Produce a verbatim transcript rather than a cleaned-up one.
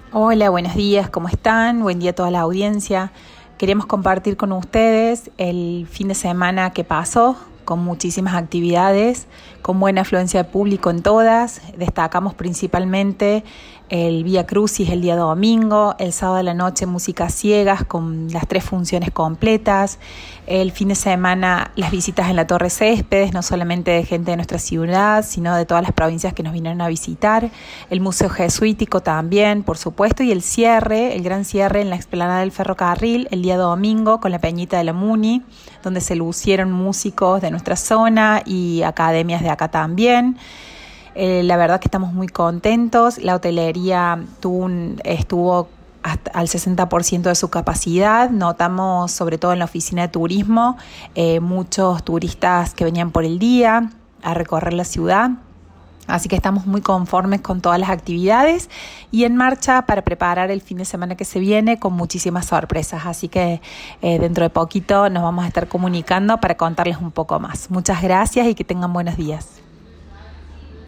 Hola, buenos días, ¿cómo están? Buen día a toda la audiencia. Queremos compartir con ustedes el fin de semana que pasó, con muchísimas actividades, con buena afluencia de público en todas. Destacamos principalmente el Vía Crucis el día domingo, el sábado de la noche músicas ciegas con las tres funciones completas, el fin de semana las visitas en la Torre Céspedes, no solamente de gente de nuestra ciudad, sino de todas las provincias que nos vinieron a visitar, el Museo Jesuítico también, por supuesto, y el cierre, el gran cierre en la explanada del ferrocarril el día domingo con la Peñita de la Muni, donde se lucieron músicos de nuestra zona y academias de acá también. Eh, la verdad que estamos muy contentos. La hotelería tuvo un, estuvo hasta al sesenta por ciento de su capacidad. Notamos, sobre todo en la oficina de turismo, eh, muchos turistas que venían por el día a recorrer la ciudad. Así que estamos muy conformes con todas las actividades y en marcha para preparar el fin de semana que se viene con muchísimas sorpresas. Así que eh, dentro de poquito nos vamos a estar comunicando para contarles un poco más. Muchas gracias y que tengan buenos días.